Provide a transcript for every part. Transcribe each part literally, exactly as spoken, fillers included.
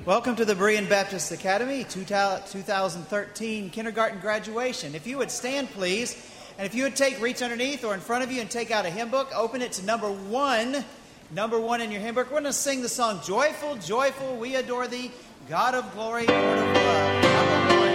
Welcome to the Berean Baptist Academy two thousand thirteen kindergarten graduation. If you would stand, please, and if you would take, reach underneath or in front of you and take out a hymn book, open it to number one, number one in your hymn book. We're going to sing the song, Joyful, Joyful, We Adore Thee, God of Glory, Lord of Love. Number one.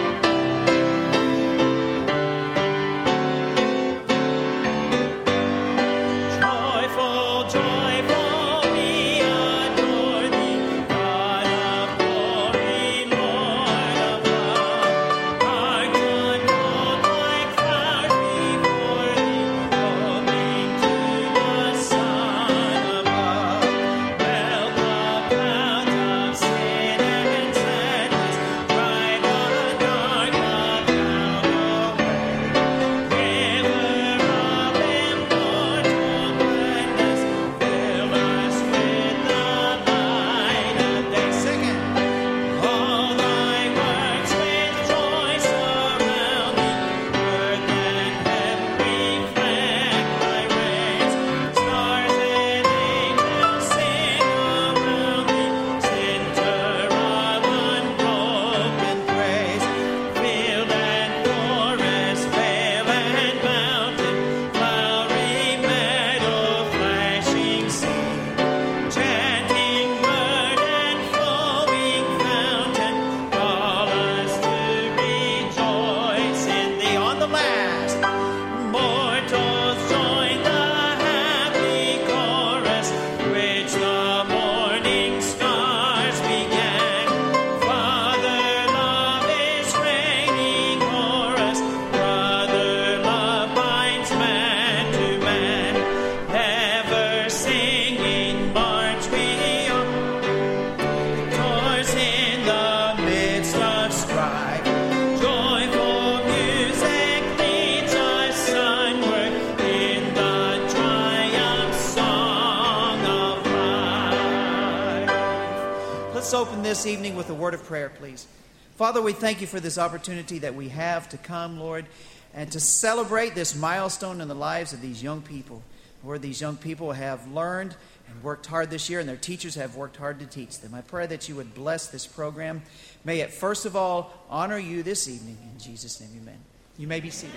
This evening with a word of prayer, please. Father, we thank you for this opportunity that we have to come, Lord, and to celebrate this milestone in the lives of these young people. Lord, these young people have learned and worked hard this year, and their teachers have worked hard to teach them. I pray that you would bless this program. May it, first of all, honor you this evening. In Jesus' name, amen. You may be seated.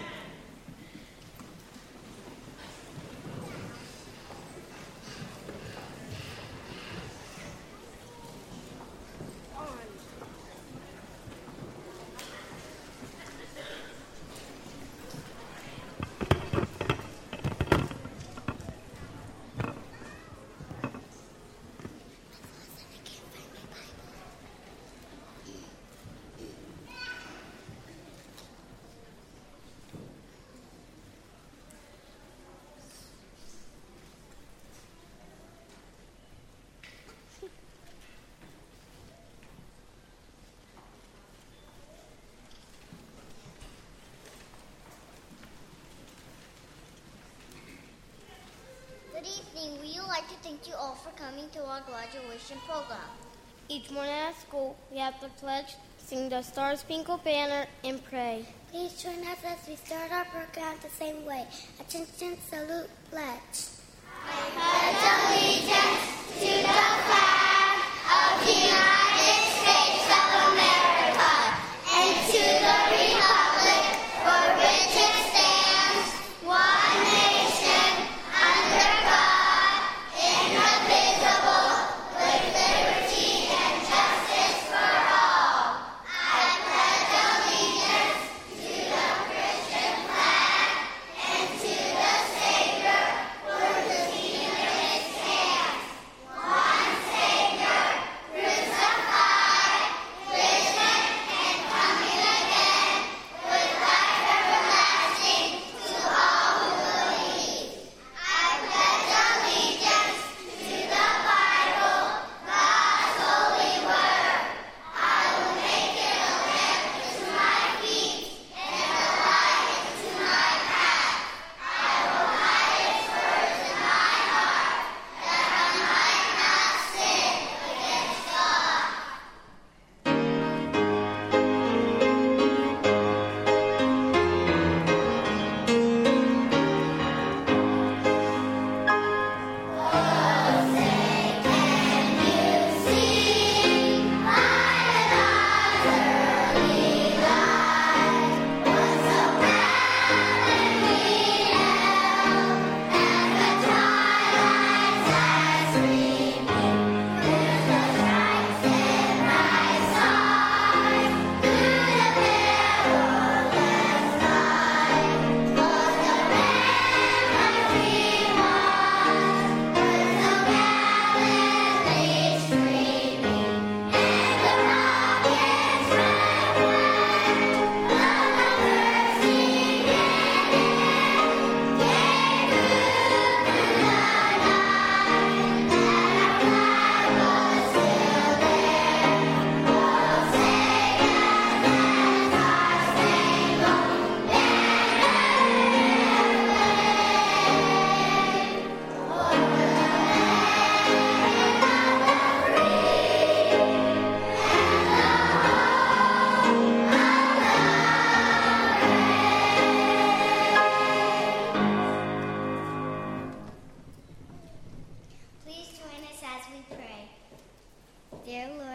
We would like to thank you all for coming to our graduation program. Each morning at school, we have to pledge, sing the Star Spangled Banner, and pray. Please join us as we start our program the same way. Attention, salute, pledge. I pledge allegiance to the flag of the United States of America and to the republic for which it stands, one nation, under God, indivisible, with liberty and justice for all. I pledge allegiance to the Christian flag and to the Savior for whose kingdom it stands, one Savior,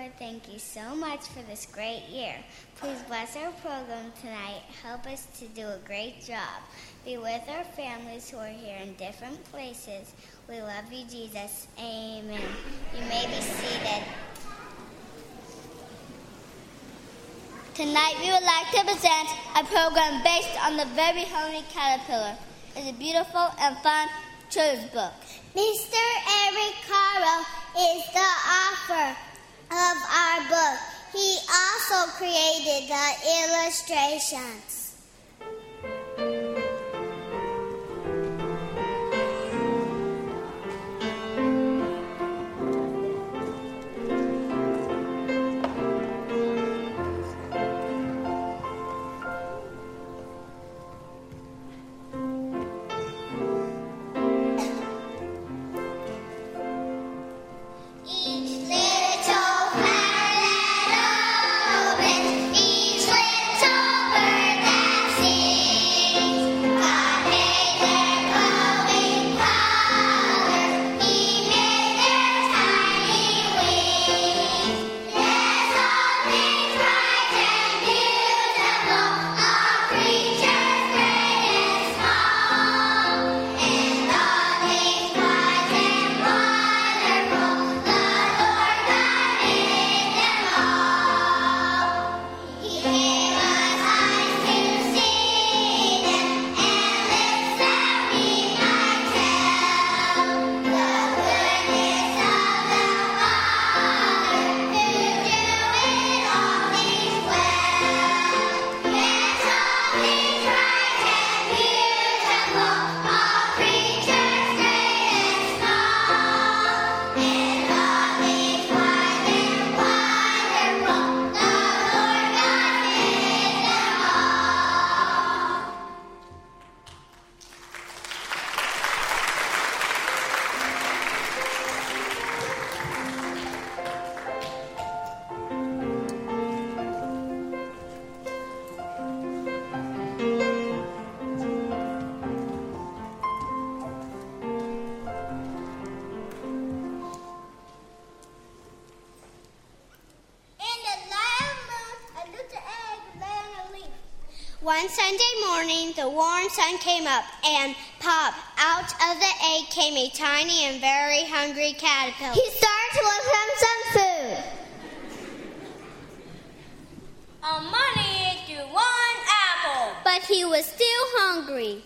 Lord, thank you so much for this great year. Please bless our program tonight. Help us to do a great job. Be with our families who are here in different places. We love you, Jesus. Amen. You may be seated. Tonight we would like to present a program based on the Very Hungry Caterpillar. It's a beautiful and fun children's book. Mister Eric Caro is the author of our book. He also created the illustrations. One Sunday morning, the warm sun came up, and pop, out of the egg came a tiny and very hungry caterpillar. He started to look for some food. A money to one apple. But he was still hungry.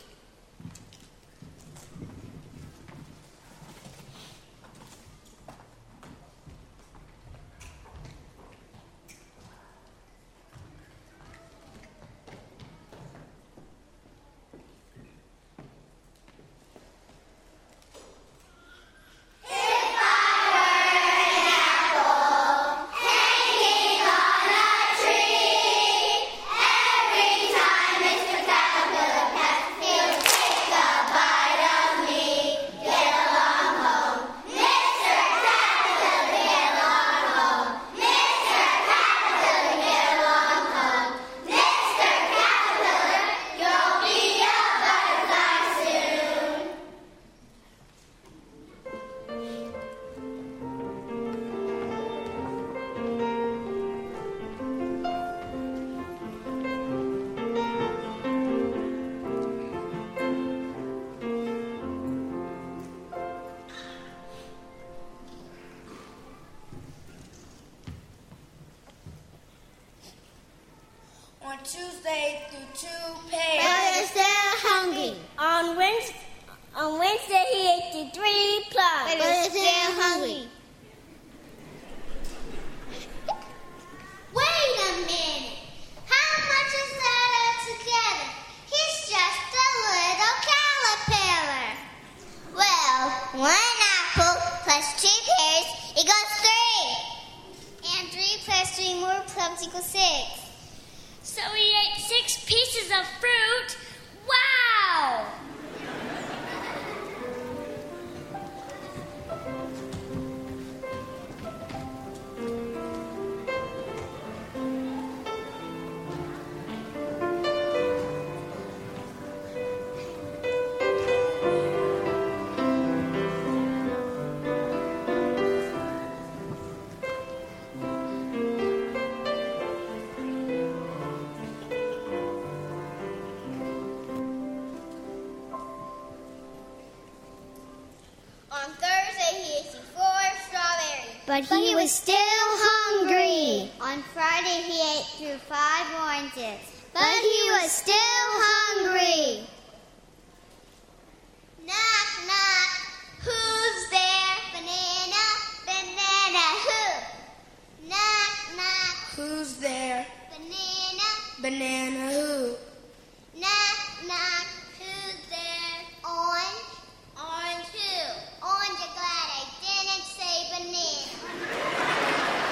On Tuesday through two pairs. But he's still hungry. On Wednesday, on Wednesday he ate the three plums. But he's still hungry. Wait a minute. How much is that altogether? He's just a little caterpillar. Well, one apple plus two pears equals three. And three plus three more plums equals six. So he ate six pieces of fruit? Wow! but he was still hungry. On Friday, he ate through five oranges, but he was still hungry. Knock, knock, who's there? Banana, banana, who? Knock, knock, who's there? Banana, banana, who? Knock, knock, who's there? Orange, orange, who? Orange, you're glad I didn't say banana.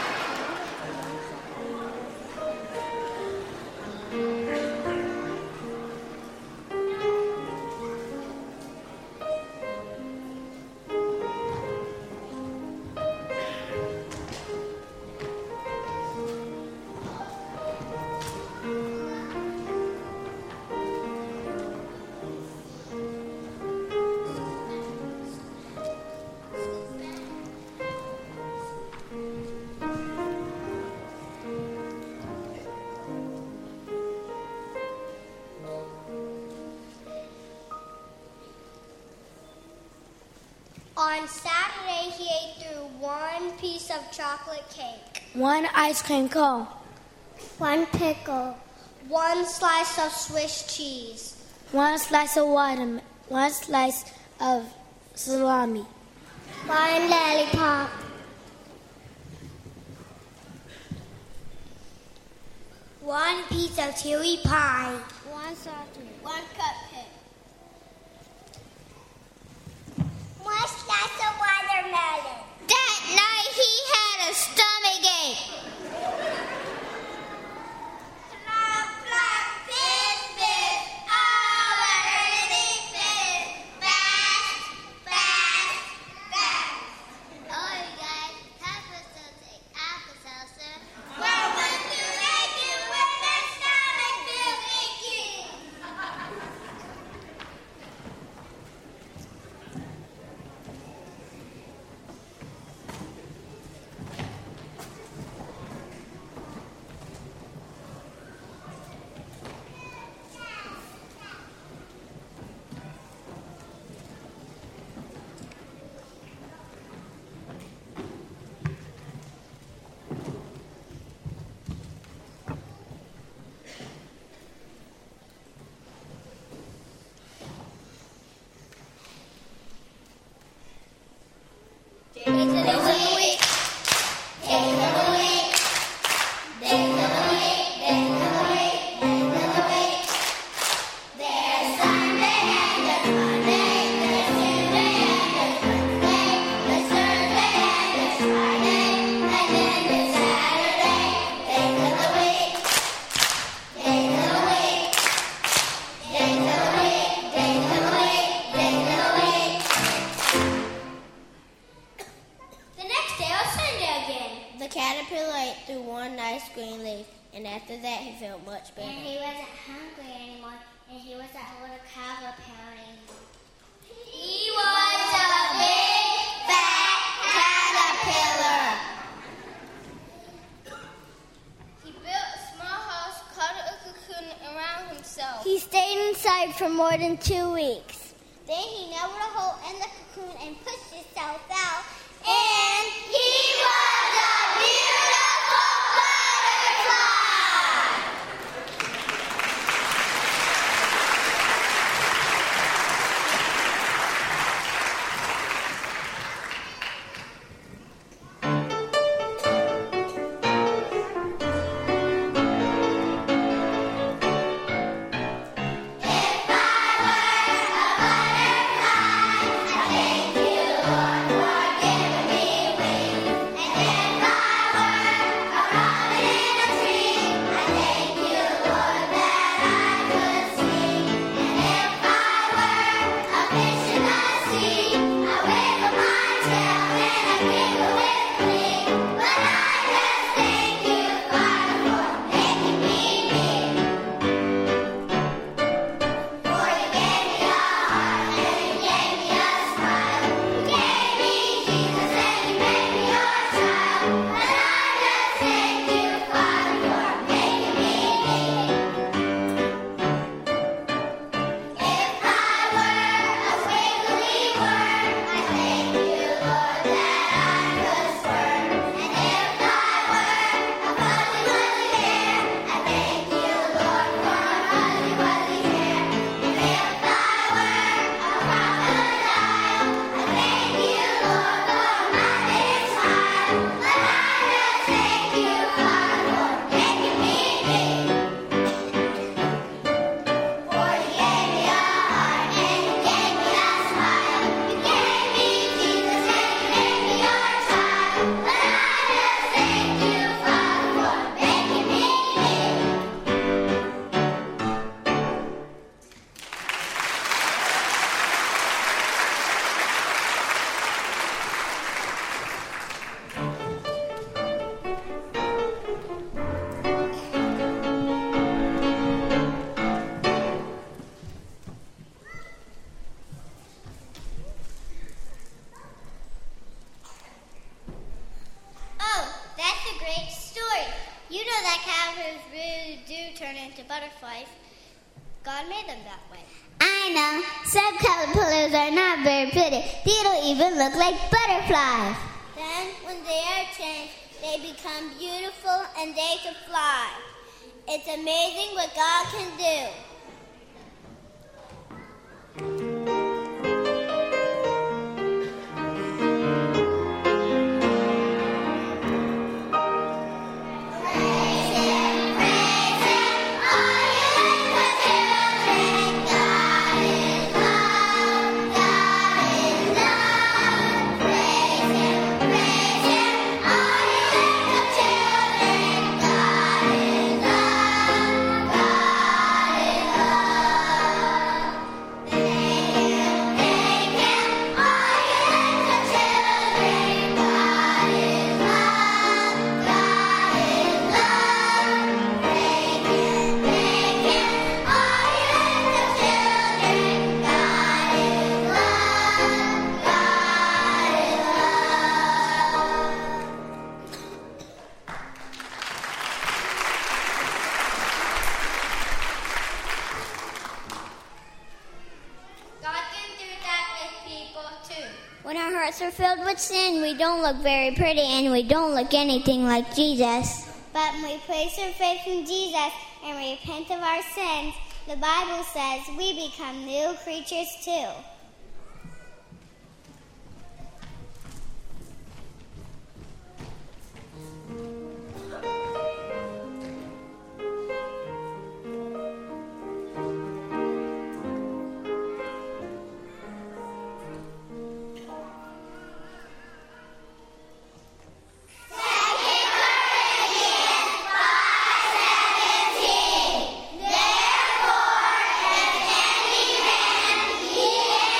On Saturday, he ate through one piece of chocolate cake, one ice cream cone, one pickle, one slice of Swiss cheese, one slice of watermelon, one slice of salami, one lollipop, one piece of cherry pie, one sausage, one cupcake, one slice of watermelon. That night he had a stomach ache. Flop, flop, piss, piss, all everything piss. Fast, fast, fast. Oh, you guys, have us to take Alka-Seltzer. Well, what do they do when their stomach feels icky? After that, he felt much better. And he wasn't hungry anymore, and he wasn't a little caterpillar anymore. He was a big, fat caterpillar. He built a small house, called a cocoon around himself. He stayed inside for more than two weeks. Then he nailed a hole in the cocoon and pushed himself out, and he was a beautiful butterfly. Thank you, Lord, for giving me turn into butterflies. God made them that way. I know. Some caterpillars are not very pretty. They don't even look like butterflies. Then, when they are changed, they become beautiful and they can fly. It's amazing what God can do. Are filled with sin, we don't look very pretty and we don't look anything like Jesus. But when we place our faith in Jesus and repent of our sins, the Bible says we become new creatures too. Therefore, if any man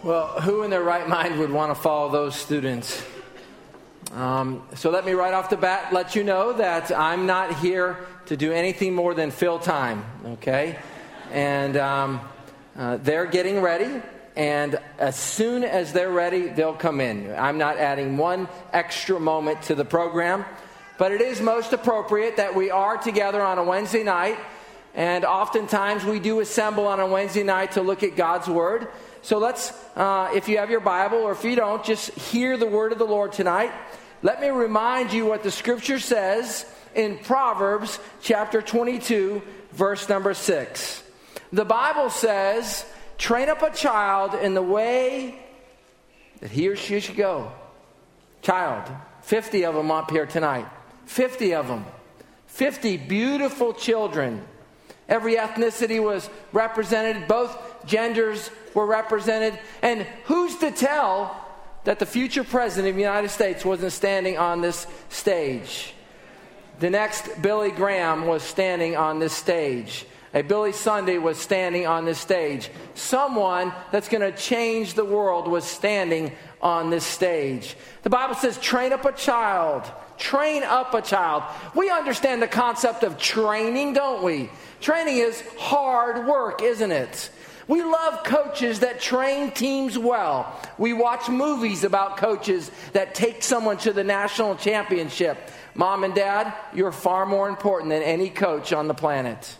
Well, who in their right mind would want to follow those students? Um, so let me right off the bat let you know that I'm not here to do anything more than fill time, okay? And um, uh, they're getting ready, and as soon as they're ready, they'll come in. I'm not adding one extra moment to the program, but it is most appropriate that we are together on a Wednesday night, and oftentimes we do assemble on a Wednesday night to look at God's Word. So let's, uh, if you have your Bible, or if you don't, just hear the word of the Lord tonight. Let me remind you what the Scripture says in Proverbs chapter twenty-two, verse number six. The Bible says, train up a child in the way that he or she should go. Child, fifty of them up here tonight. fifty of them. fifty beautiful children. Every ethnicity was represented. Both genders were represented. And who's to tell that the future president of the United States wasn't standing on this stage? The next Billy Graham was standing on this stage. A Billy Sunday was standing on this stage. Someone that's going to change the world was standing on this stage. The Bible says, train up a child. Train up a child. We understand the concept of training, don't we? Training is hard work, isn't it? We love coaches that train teams well. We watch movies about coaches that take someone to the national championship. Mom and Dad, you're far more important than any coach on the planet.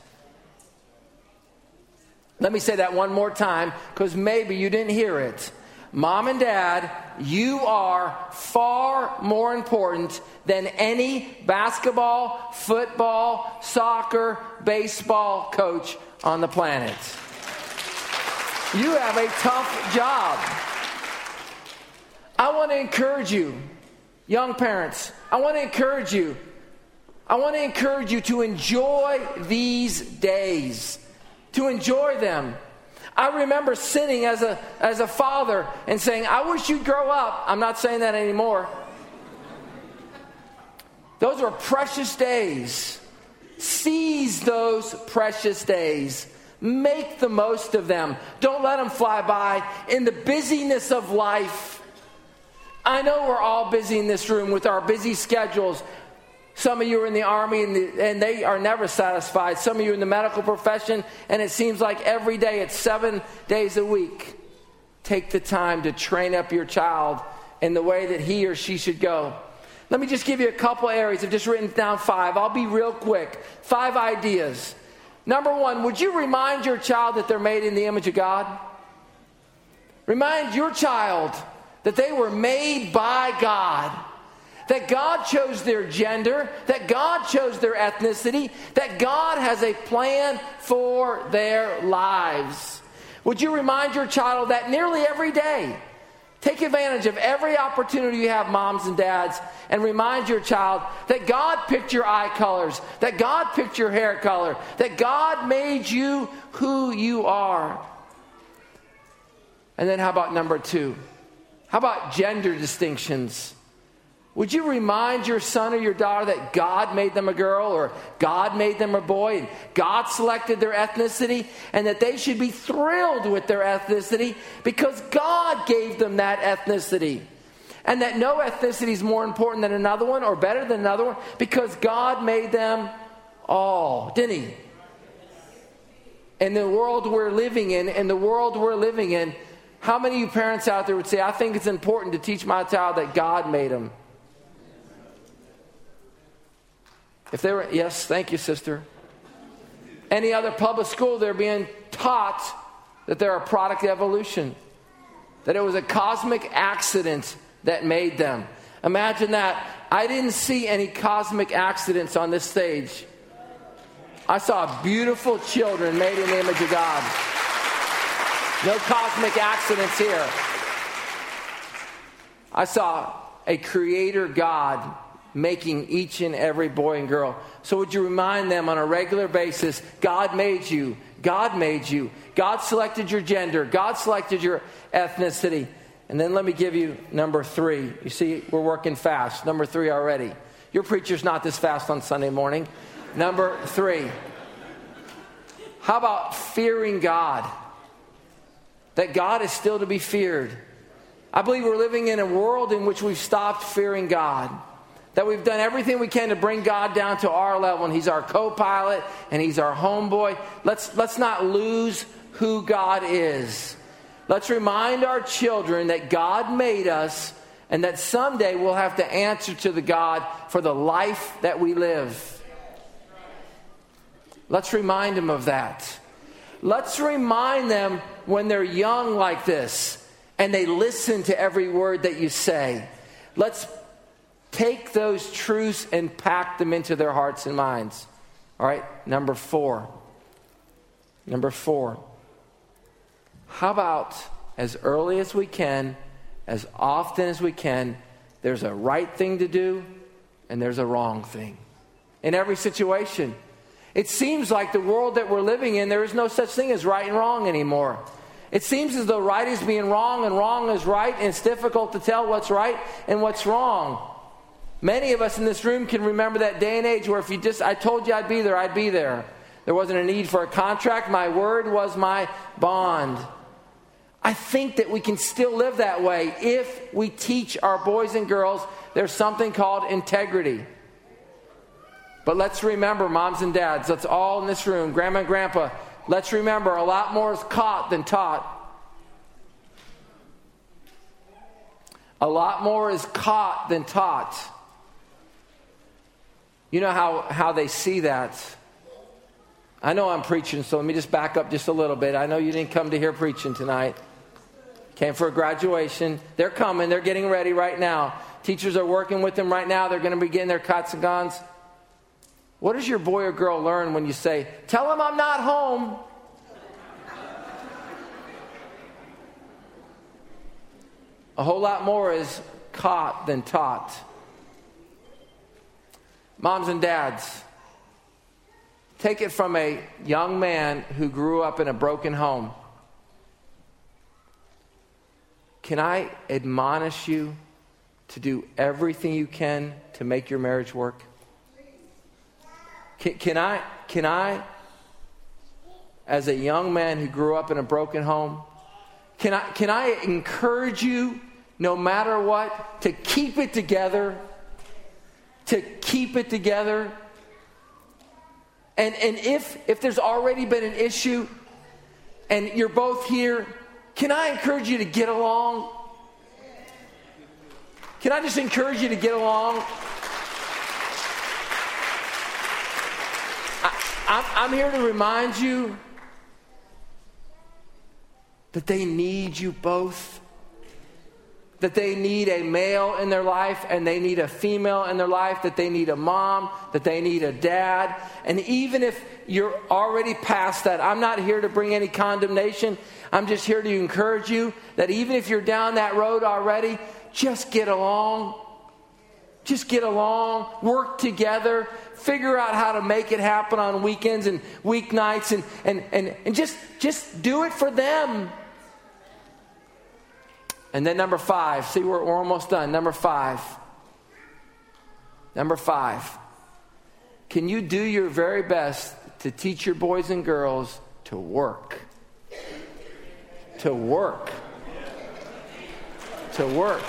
Let me say that one more time, because maybe you didn't hear it. Mom and Dad, you are far more important than any basketball, football, soccer, baseball coach on the planet. You have a tough job. I want to encourage you, young parents. I want to encourage you. I want to encourage you to enjoy these days. To enjoy them. I remember sitting as a as a father and saying, I wish you'd grow up. I'm not saying that anymore. Those are precious days. Seize those precious days. Make the most of them. Don't let them fly by in the busyness of life. I know we're all busy in this room with our busy schedules. Some of you are in the army and, the, and they are never satisfied. Some of you are in the medical profession and it seems like every day it's seven days a week. Take the time to train up your child in the way that he or she should go. Let me just give you a couple areas. I've just written down five. I'll be real quick. Five ideas. Number one, would you remind your child that they're made in the image of God? Remind your child that they were made by God. That God chose their gender, that God chose their ethnicity, that God has a plan for their lives. Would you remind your child of that nearly every day? Take advantage of every opportunity you have, moms and dads, and remind your child that God picked your eye colors, that God picked your hair color, that God made you who you are. And then how about number two? How about gender distinctions? Would you remind your son or your daughter that God made them a girl or God made them a boy and God selected their ethnicity and that they should be thrilled with their ethnicity because God gave them that ethnicity, and that no ethnicity is more important than another one or better than another one because God made them all, didn't he? In the world we're living in, in the world we're living in, how many of you parents out there would say, I think it's important to teach my child that God made them? If they were, yes, thank you, sister. Any other public school, they're being taught that they're a product of evolution, that it was a cosmic accident that made them. Imagine that. I didn't see any cosmic accidents on this stage. I saw beautiful children made in the image of God. No cosmic accidents here. I saw a creator God making each and every boy and girl. So would you remind them on a regular basis, God made you. God made you. God selected your gender. God selected your ethnicity. And then let me give you number three. You see, we're working fast. Number three already. Your preacher's not this fast on Sunday morning. Number three. How about fearing God? that God is still to be feared. I believe we're living in a world in which we've stopped fearing God. That we've done everything we can to bring God down to our level, and He's our co-pilot and He's our homeboy. Let's, let's not lose who God is. Let's remind our children that God made us and that someday we'll have to answer to the God for the life that we live. Let's remind them of that. Let's remind them when they're young like this and they listen to every word that you say. Let's take those truths and pack them into their hearts and minds. All right, number four. Number four. How about as early as we can, as often as we can, there's a right thing to do and there's a wrong thing. In every situation. It seems like the world that we're living in, there is no such thing as right and wrong anymore. It seems as though right is being wrong and wrong is right, and it's difficult to tell what's right and what's wrong. Many of us in this room can remember that day and age where if you just, I told you I'd be there, I'd be there. There wasn't a need for a contract. My word was my bond. I think that we can still live that way if we teach our boys and girls there's something called integrity. But let's remember, moms and dads, let's all in this room, grandma and grandpa, let's remember a lot more is caught than taught. A lot more is caught than taught. You know how, how they see that. I know I'm preaching, so let me just back up just a little bit. I know you didn't come to hear preaching tonight. Came for a graduation. They're coming. They're getting ready right now. Teachers are working with them right now. They're going to be getting their cots and guns. What does your boy or girl learn when you say, tell them I'm not home? A whole lot more is caught than taught. Moms and dads, take it from a young man who grew up in a broken home. Can I admonish you to do everything you can to make your marriage work? Can, can I, can I, as a young man who grew up in a broken home, can I, can I encourage you, no matter what, to keep it together? To keep it together. And and if if there's already been an issue and you're both here, can I encourage you to get along? Can I just encourage you to get along? I, I'm, I'm here to remind you that they need you both. That they need a male in their life and they need a female in their life, that they need a mom, that they need a dad. And even if you're already past that, I'm not here to bring any condemnation. I'm just here to encourage you that even if you're down that road already, just get along. Just get along, work together, figure out how to make it happen on weekends and weeknights, and, and, and, and just, just do it for them. And then number five, see, we're, we're almost done. Number five. Number five. Can you do your very best to teach your boys and girls to work? To work. To work.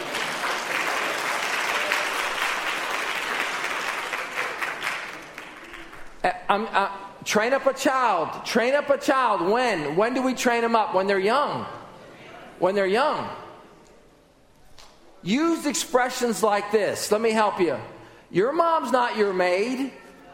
I'm, I'm, train up a child. Train up a child. When? When do we train them up? When they're young. When they're young. Use expressions like this. Let me help you. Your mom's not your maid.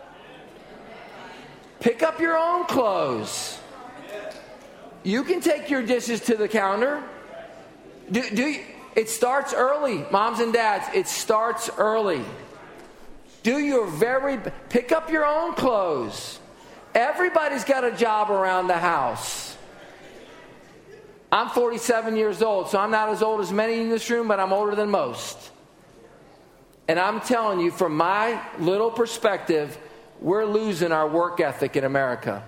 Pick up your own clothes. You can take your dishes to the counter. Do, do you, it starts early, moms and dads. It starts early. Do your very pick up your own clothes. Everybody's got a job around the house. I'm forty-seven years old, so I'm not as old as many in this room, but I'm older than most. And I'm telling you, from my little perspective, we're losing our work ethic in America.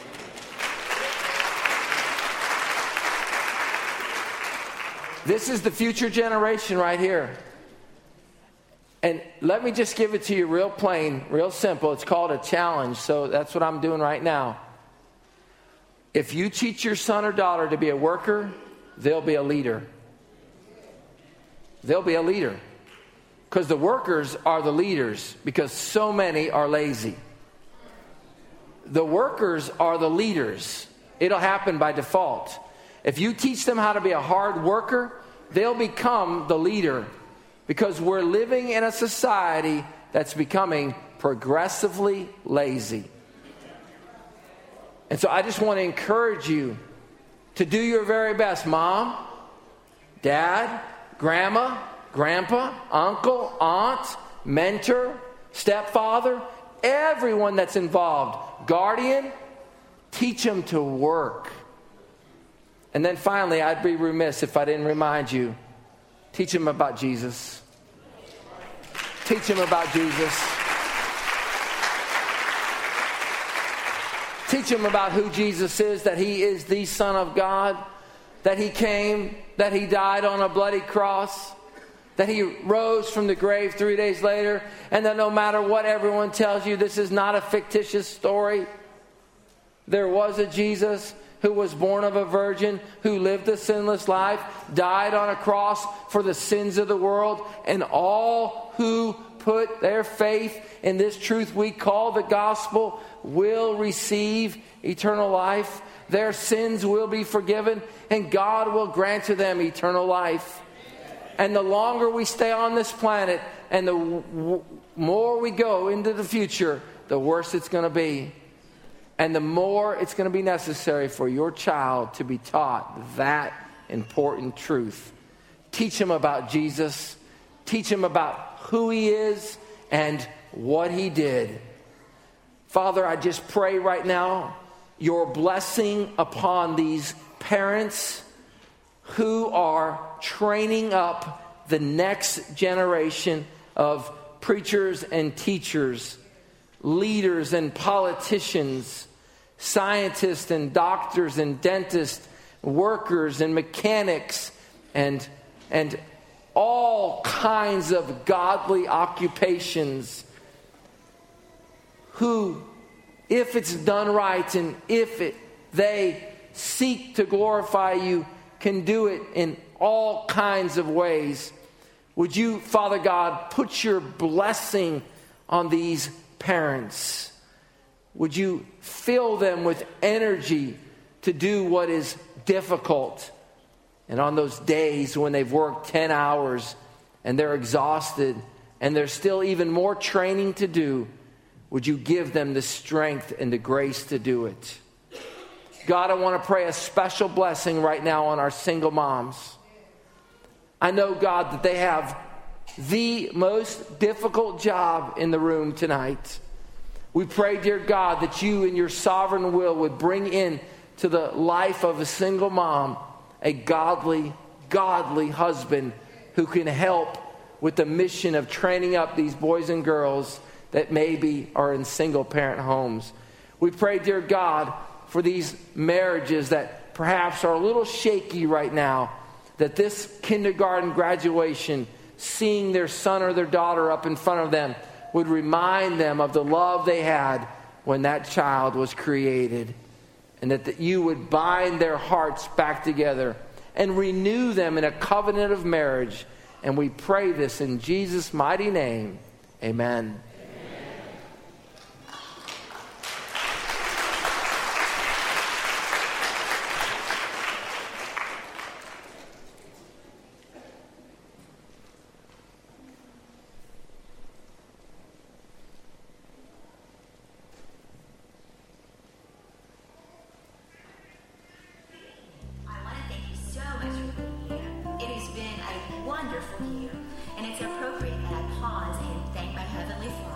This is the future generation right here. And let me just give it to you real plain, real simple. It's called a challenge, so that's what I'm doing right now. If you teach your son or daughter to be a worker, they'll be a leader. They'll be a leader. Because the workers are the leaders, because so many are lazy. The workers are the leaders. It'll happen by default. If you teach them how to be a hard worker, they'll become the leader. Because we're living in a society that's becoming progressively lazy. And so I just want to encourage you to do your very best. Mom, dad, grandma, grandpa, uncle, aunt, mentor, stepfather, everyone that's involved, guardian, teach them to work. And then finally, I'd be remiss if I didn't remind you, teach them about Jesus. Teach them about Jesus. Teach them about who Jesus is, that he is the Son of God, that he came, that he died on a bloody cross, that he rose from the grave three days later, and that no matter what everyone tells you, this is not a fictitious story. There was a Jesus who was born of a virgin, who lived a sinless life, died on a cross for the sins of the world, and all who put their faith in this truth we call the gospel will receive eternal life. Their sins will be forgiven, and God will grant to them eternal life. And the longer we stay on this planet, and the w- more we go into the future, the worse it's going to be. And the more it's going to be necessary for your child to be taught that important truth. Teach him about Jesus. Teach him about who he is and what he did. Father, I just pray right now your blessing upon these parents who are training up the next generation of preachers and teachers, leaders and politicians, scientists and doctors and dentists, workers and mechanics, and, and all kinds of godly occupations who, if it's done right and if it, they seek to glorify you, can do it in all kinds of ways. Would you, Father God, put your blessing on these parents? Would you fill them with energy to do what is difficult? And on those days when they've worked ten hours and they're exhausted and there's still even more training to do, would you give them the strength and the grace to do it? God, I want to pray a special blessing right now on our single moms. I know, God, that they have the most difficult job in the room tonight. We pray, dear God, that you in your sovereign will would bring in to the life of a single mom a godly, godly husband who can help with the mission of training up these boys and girls that maybe are in single parent homes. We pray, dear God, for these marriages that perhaps are a little shaky right now, that this kindergarten graduation, seeing their son or their daughter up in front of them, would remind them of the love they had when that child was created. And that, that you would bind their hearts back together and renew them in a covenant of marriage. And we pray this in Jesus' mighty name. Amen. Wonderful year, and it's appropriate that I pause and thank my Heavenly Father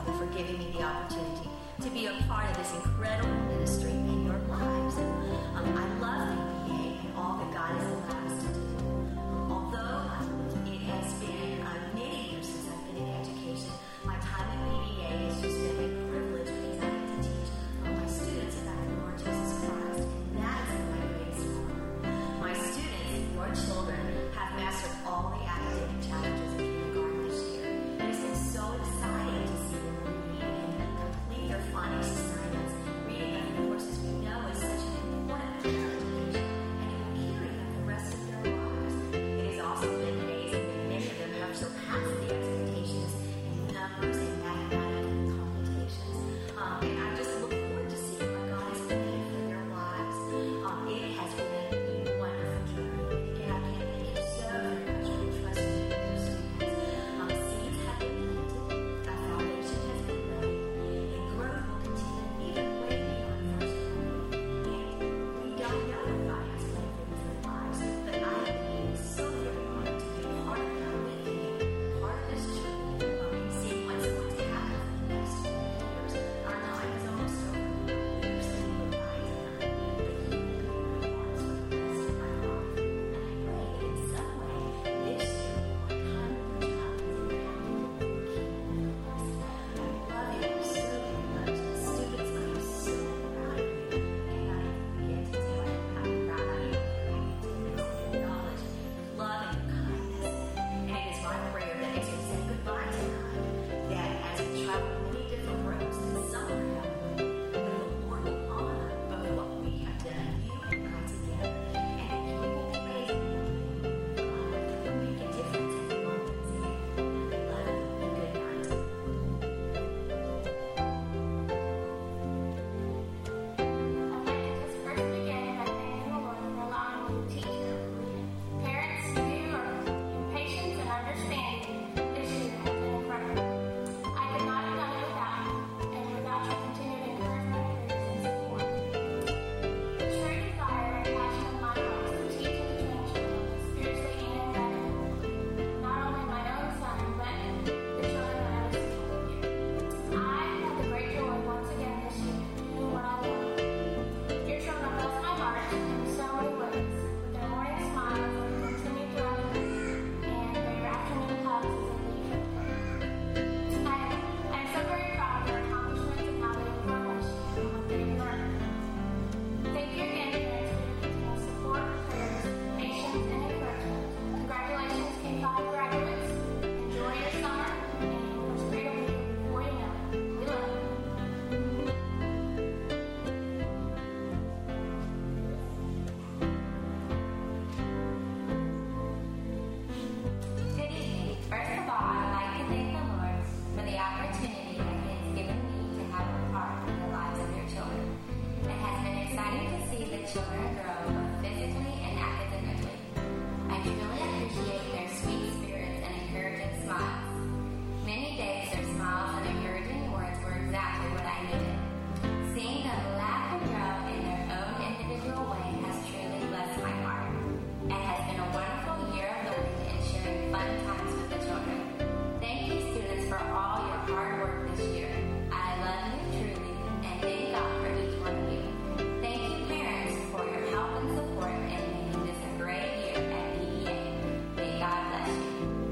children grow both physically and academically. I truly appreciate their sweet spirits and encouraging smiles. Many days their smiles and encouraging words were exactly what I needed. Seeing them laugh and grow in their own individual way has truly blessed my heart. It has been a wonderful year of learning and sharing fun times with the children. Thank you, students, for all your hard work this year. I love you truly and thank God for each one of you. Thank you, parents, for your help and support in making this a great year at B E A. May God bless you.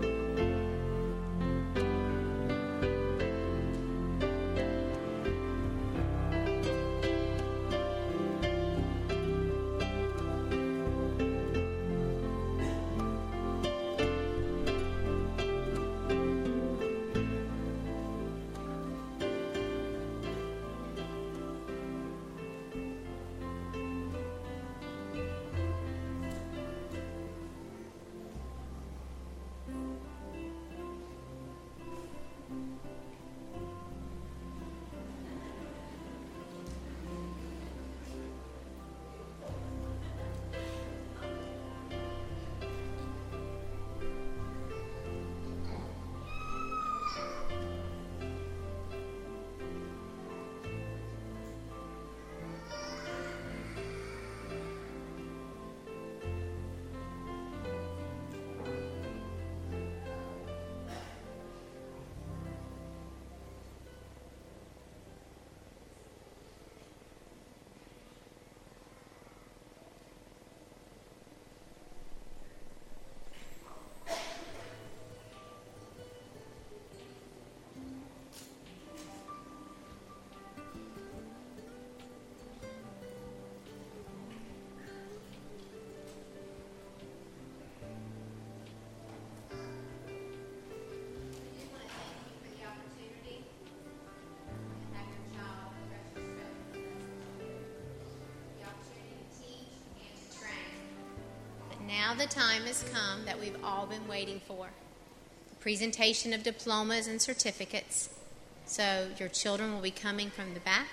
Now the time has come that we've all been waiting for. The presentation of diplomas and certificates. So your children will be coming from the back.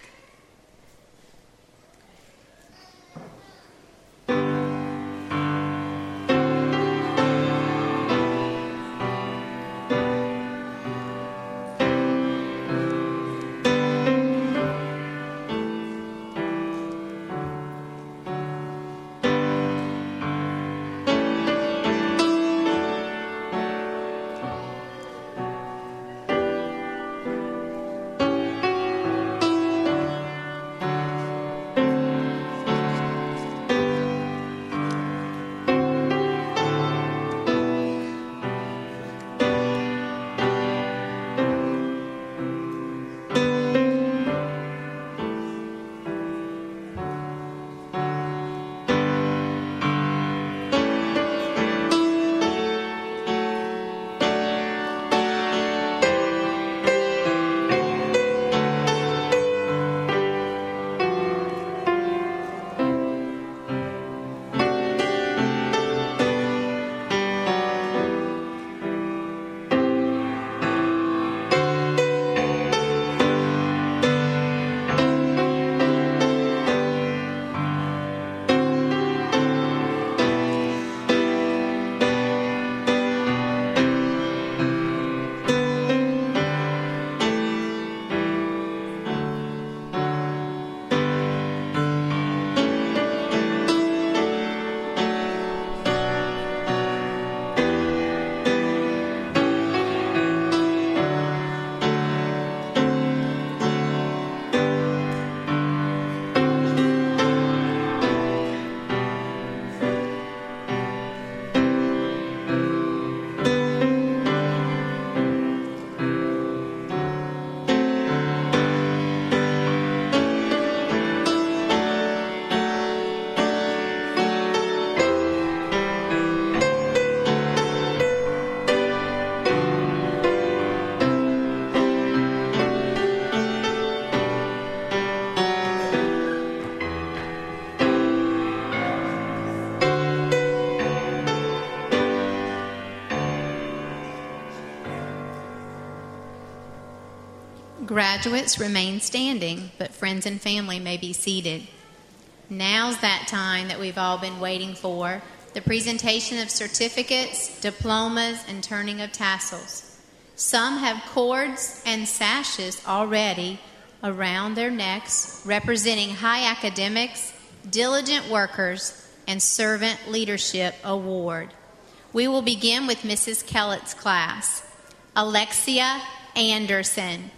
Graduates remain standing, but friends and family may be seated. Now's that time that we've all been waiting for, the presentation of certificates, diplomas, and turning of tassels. Some have cords and sashes already around their necks, representing high academics, diligent workers, and servant leadership award. We will begin with Missus Kellett's class. Alexia Anderson.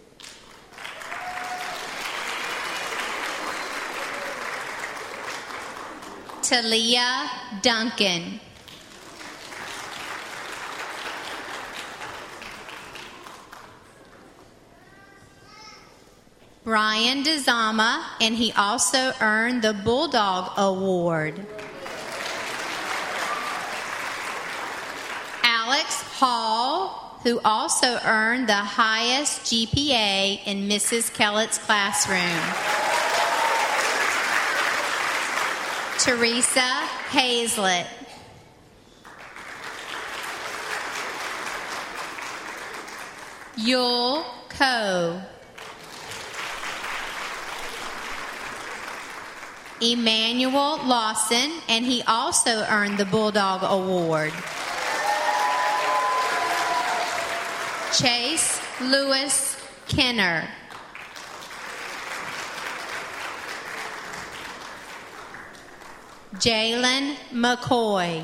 Talia Duncan. Brian DeZama, and he also earned the Bulldog Award. Alex Hall, who also earned the highest G P A in Missus Kellett's classroom. Teresa Hazlett. Yul Ko. Emmanuel Lawson, and he also earned the Bulldog Award. Chase Lewis Kenner. Jalen McCoy.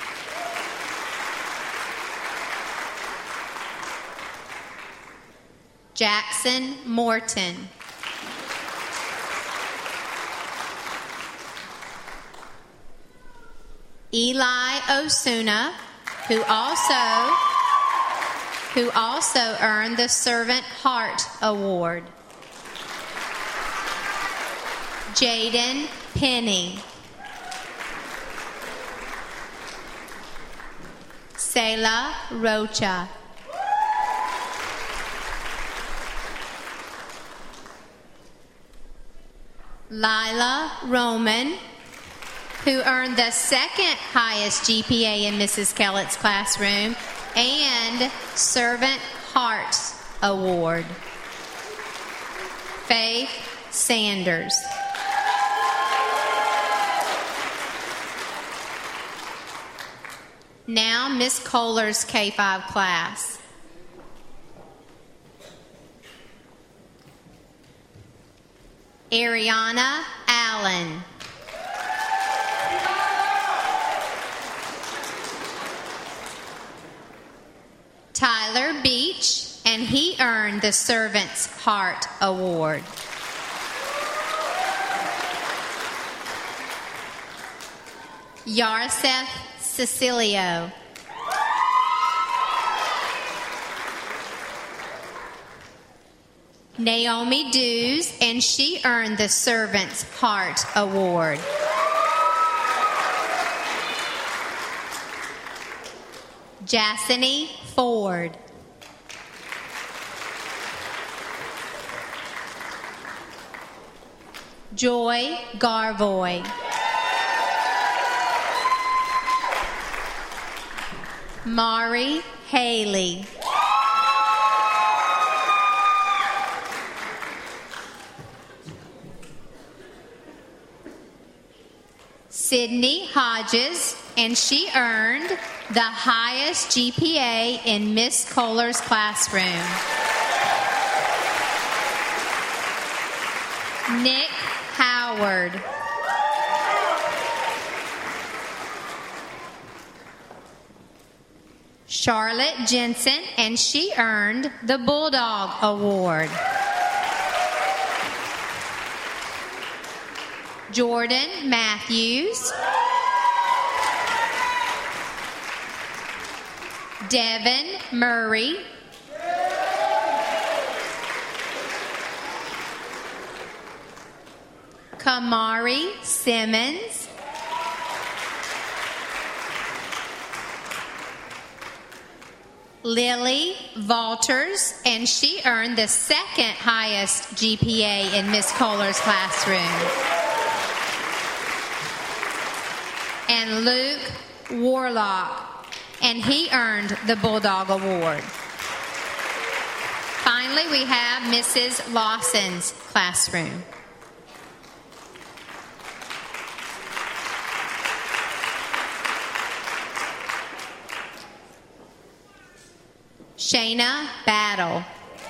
Jackson Morton. Eli Osuna, who also who also earned the Servant Heart Award. Jaden Penny. Selah Rocha. Lila Roman, who earned the second highest G P A in Missus Kellett's classroom and Servant Hearts Award. Faith Sanders. Now Miss Kohler's K five class. Ariana Allen. Tyler Beach, and he earned the Servant's Heart Award. Yarseth Cecilio. Naomi Dews, and she earned the Servant's Heart Award. Jassany Ford. Joy Garvoy. Mari Haley. Sydney Hodges, and she earned the highest G P A in Miss Kohler's classroom. Nick Howard. Charlotte Jensen, and she earned the Bulldog Award. Jordan Matthews. Devin Murray. Kamari Simmons. Lily Valters, and she earned the second highest G P A in Miss Kohler's classroom. And Luke Warlock, and he earned the Bulldog Award. Finally, we have Missus Lawson's classroom. Shayna Battle.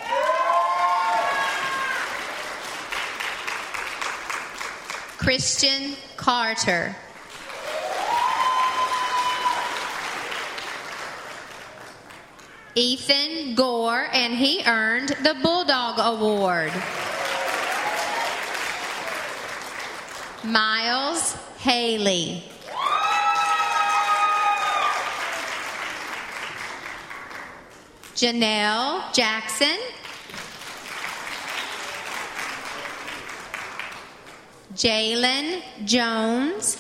Christian Carter. Ethan Gore, and he earned the Bulldog Award. Miles Haley. Janelle Jackson. Jalen Jones.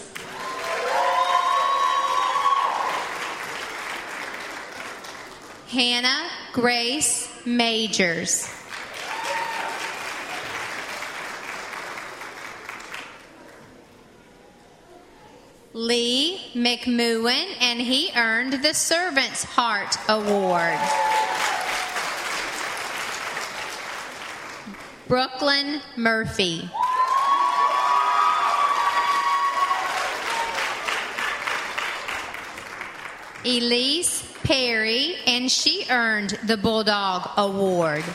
Hannah Grace Majors. Lee McMewen, and he earned the Servant's Heart Award. Brooklyn Murphy. Elise Perry, and she earned the Bulldog Award.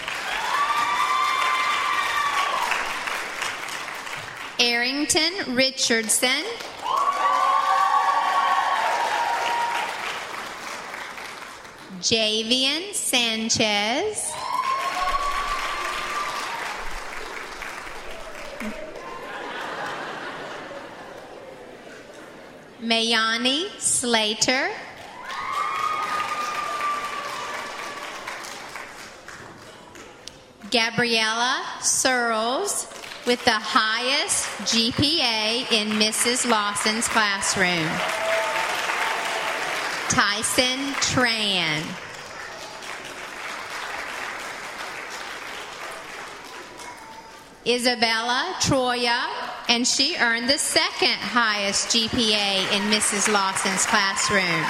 Arrington Richardson. Javian Sanchez. Mayani Slater. Gabriella Searles with the highest G P A in Missus Lawson's classroom. Tyson Tran. Isabella Troya, and she earned the second highest G P A in Missus Lawson's classroom.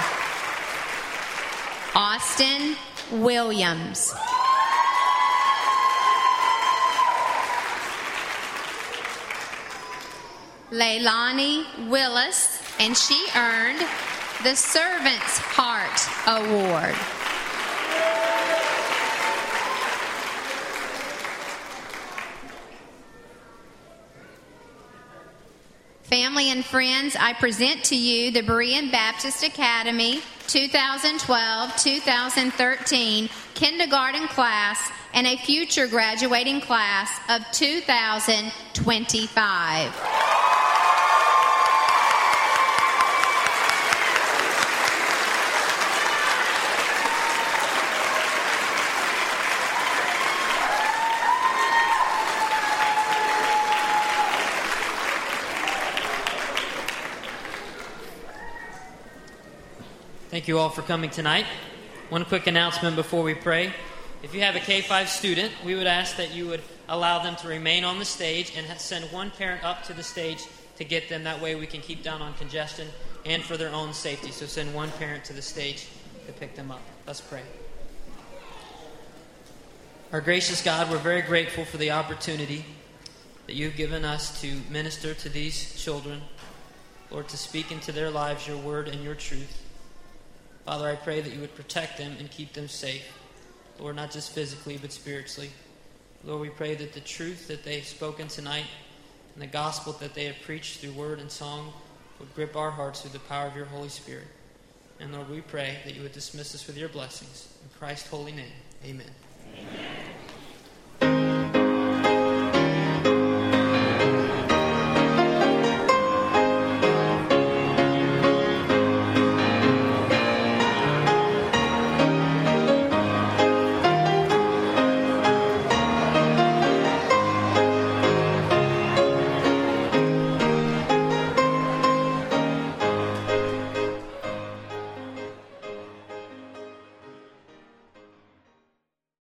Austin Williams. Leilani Willis, and she earned the Servant's Heart Award. Family and friends, I present to you the Berean Baptist Academy twenty twelve twenty thirteen kindergarten class and a future graduating class of two thousand twenty-five. Thank you all for coming tonight. One quick announcement before we pray. If you have a K five student, we would ask that you would allow them to remain on the stage and send one parent up to the stage to get them. That way we can keep down on congestion and for their own safety. So send one parent to the stage to pick them up. Let's pray. Our gracious God, we're very grateful for the opportunity that you've given us to minister to these children. Lord, to speak into their lives your word and your truth. Father, I pray that you would protect them and keep them safe. Lord, not just physically, but spiritually. Lord, we pray that the truth that they've spoken tonight and the gospel that they have preached through word and song would grip our hearts through the power of your Holy Spirit. And Lord, we pray that you would dismiss us with your blessings. In Christ's holy name, amen.